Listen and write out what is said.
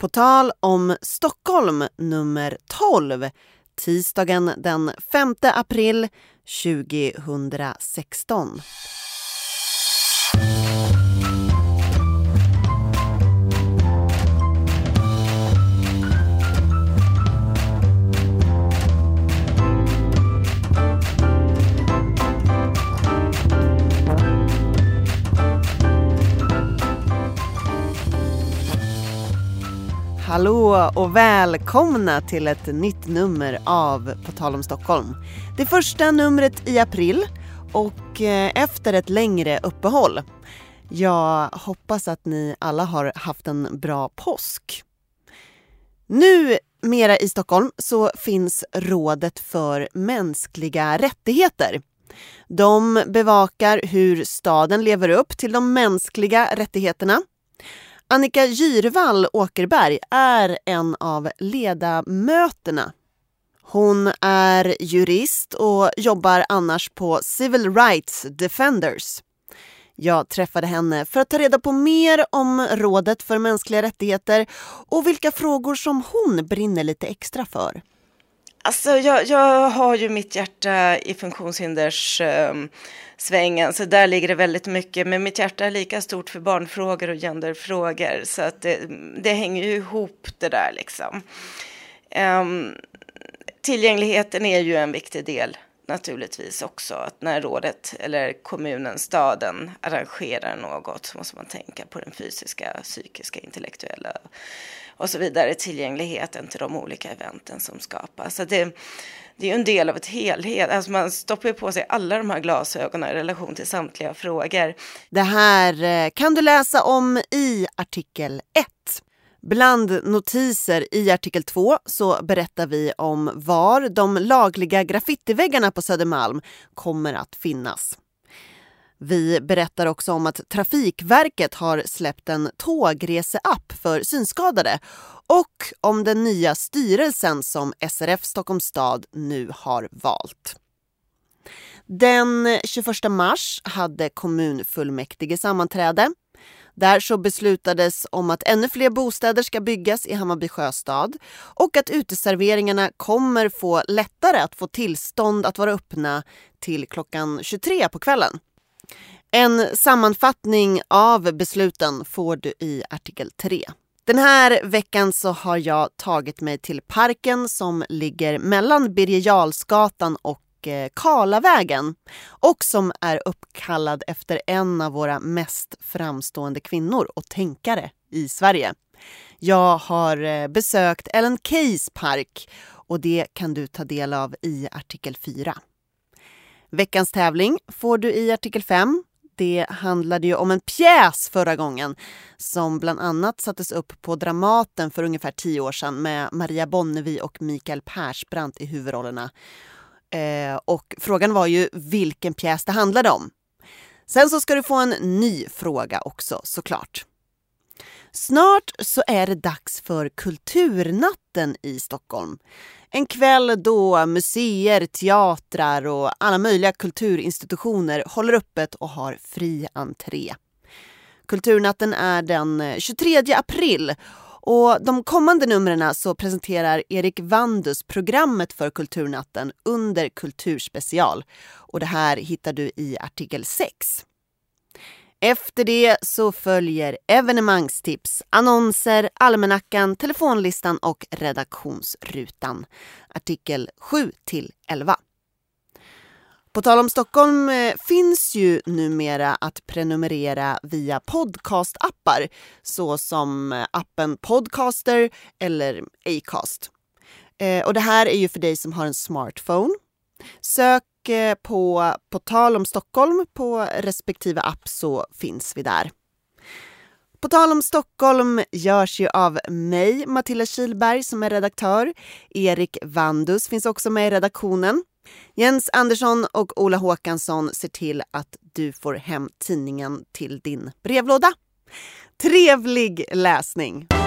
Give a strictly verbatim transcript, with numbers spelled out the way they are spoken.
På tal om Stockholm nummer tolv, tisdagen den femte april tjugohundrasexton. Hallå och välkomna till ett nytt nummer av På tal om Stockholm. Det första numret i april och efter ett längre uppehåll. Jag hoppas att ni alla har haft en bra påsk. Nu mera i Stockholm så finns Rådet för mänskliga rättigheter. De bevakar hur staden lever upp till de mänskliga rättigheterna. Annika Gyrvall Åkerberg är en av ledamöterna. Hon är jurist och jobbar annars på Civil Rights Defenders. Jag träffade henne för att ta reda på mer om Rådet för mänskliga rättigheter och vilka frågor som hon brinner lite extra för. Alltså jag, jag har ju mitt hjärta i funktionshinderssvängen, um, så där ligger det väldigt mycket. Men mitt hjärta är lika stort för barnfrågor och genderfrågor, så att det, det hänger ju ihop det där liksom. Um, tillgängligheten är ju en viktig del naturligtvis också. Att när rådet eller kommunen, staden arrangerar något så måste man tänka på den fysiska, psykiska, intellektuella och så vidare, tillgängligheten till de olika eventen som skapas. Så det, det är ju en del av ett helhet. Alltså man stoppar ju på sig alla de här glasögonen i relation till samtliga frågor. Det här kan du läsa om i artikel ett. Bland notiser i artikel två så berättar vi om var de lagliga graffitiväggarna på Södermalm kommer att finnas. Vi berättar också om att Trafikverket har släppt en tågreseapp för synskadade och om den nya styrelsen som S R F Stockholms stad nu har valt. Den tjugoförsta mars hade kommunfullmäktige sammanträde. Där så beslutades om att ännu fler bostäder ska byggas i Hammarby sjöstad och att uteserveringarna kommer få lättare att få tillstånd att vara öppna till klockan tjugotre på kvällen. En sammanfattning av besluten får du i artikel tre. Den här veckan så har jag tagit mig till parken som ligger mellan Birger Jarlsgatan och Karlavägen och som är uppkallad efter en av våra mest framstående kvinnor och tänkare i Sverige. Jag har besökt Ellen Keys park och det kan du ta del av i artikel fyra. Veckans tävling får du i artikel fem. Det handlade ju om en pjäs förra gången som bland annat sattes upp på Dramaten för ungefär tio år sedan med Maria Bonnevi och Mikael Persbrandt i huvudrollerna. Eh, och frågan var ju vilken pjäs det handlade om. Sen så ska du få en ny fråga också, såklart. Snart så är det dags för Kulturnatten i Stockholm. En kväll då museer, teatrar och alla möjliga kulturinstitutioner håller öppet och har fri entré. Kulturnatten är den tjugotredje april och de kommande numren så presenterar Erik Vandus programmet för Kulturnatten under Kulturspecial. Och det här hittar du i artikel sex. Efter det så följer evenemangstips, annonser, almanackan, telefonlistan och redaktionsrutan. Artikel sju till elva. På tal om Stockholm finns ju numera att prenumerera via podcastappar såsom appen Podcaster eller Acast. Och det här är ju för dig som har en smartphone. Sök på På tal om Stockholm på respektive app så finns vi där. På tal om Stockholm görs ju av mig, Matilda Kilberg, som är redaktör. Erik Vandus finns också med i redaktionen. Jens Andersson och Ola Håkansson ser till att du får hem tidningen till din brevlåda. Trevlig läsning!